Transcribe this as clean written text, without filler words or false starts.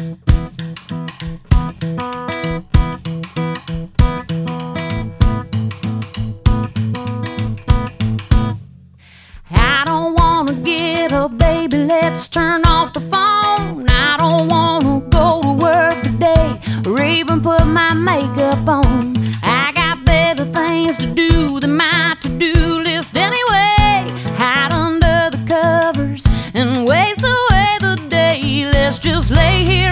I don't wanna get up, baby, let's turn off the phone. I don't wanna go to work today or even put my makeup on. I got better things to do than my to-do list anyway. Hide under the covers and waste away the day. Let's just lay here